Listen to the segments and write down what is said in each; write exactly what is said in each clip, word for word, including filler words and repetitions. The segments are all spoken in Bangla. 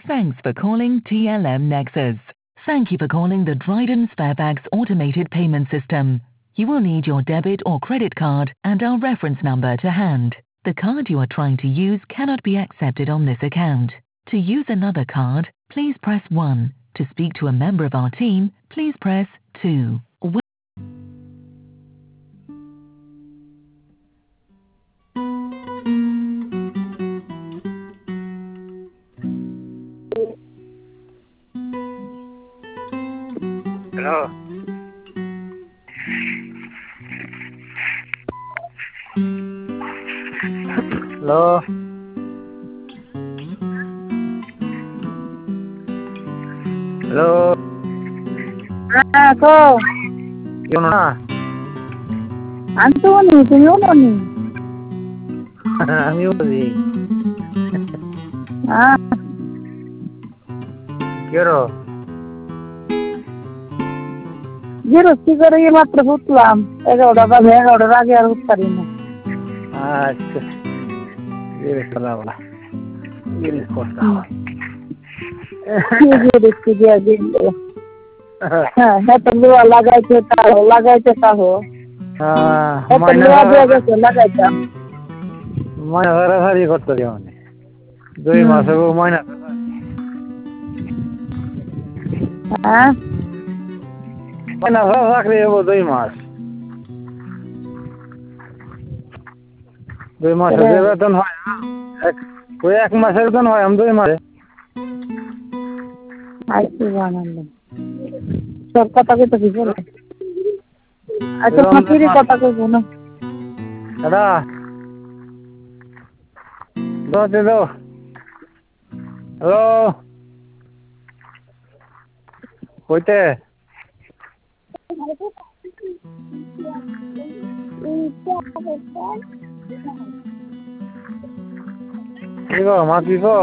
Thanks for calling T L M Nexus. Thank you for calling the Dryden Sparebags automated payment system. You will need your debit or credit card and our reference number to hand. The card you are trying to use cannot be accepted on this account. To use another card, please press one. To speak to a member of our team, please press two. Hello. Hello. Hello. Ah, ko. Yun na. Antoni, tuyunoni. আমি বুঝি Ah, কেরো জিরো কি করে এই মাত্র উঠলাম এগারোটা বাজে এগারোটার আগে আর উঠতে পারি না আচ্ছা জিজ্ঞেস করা বলা জিজ্ঞেস করতে দেখছি দিয়া দিন হ্যাঁ হ্যাঁ তো লোয়া লাগাইছে তাও লাগাইছে তাও এত লোয়া দিয়ে গেছে লাগাইতাম ময়না ধরাধারি করতে দিও মানে দুই মাস হবো ময়না হ্যাঁ ময়না ধরা চাকরি হবো দুই মাস দুই মাসের যে বেতন হয় ওই এক মাসের বেতন হয় আমি দুই মাসে আইসি জানালাম সব কথা কইতে কি বলে আচ্ছা মাটির কথা কইবো না দাদা দাও দে দাও হ্যালো কইতে কি গো মা কি গো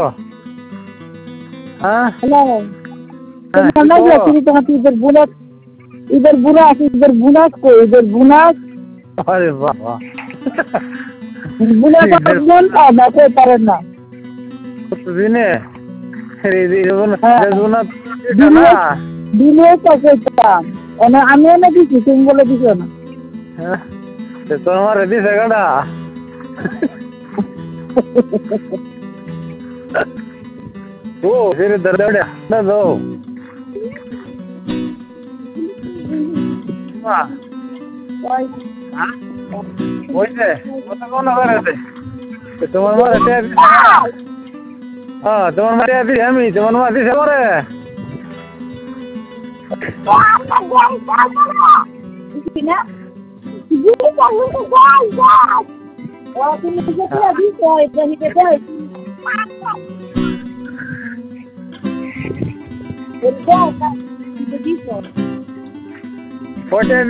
হ্যাঁ হ্যালো তুমি না গিয়ে তুমি তোমার ইধর বুলাস ইধর বুলাস ইধর বুলাস কো ইধর বুলাস আরে বাবা বুলাস বলতা না কই পারেন না কতদিনে রে রে না দিলে দিলে তো কইতা এনে আমি এনে দিছি তুমি বলে দিছো না হ্যাঁ তো তোমার দিছে গাড়া ও ফির দরদড়া না দো মা ওই হ্যাঁ ওইতে কত কোন করে তো তোমার মারে তে হ্যাঁ তোমার মারে আছি আমি তোমার মা দিছে করে কিনা জি চালু তো যাই যাই ও তুমি যে দিয়া দিছো এটা নিতে যাই এটা দিছো ওইটা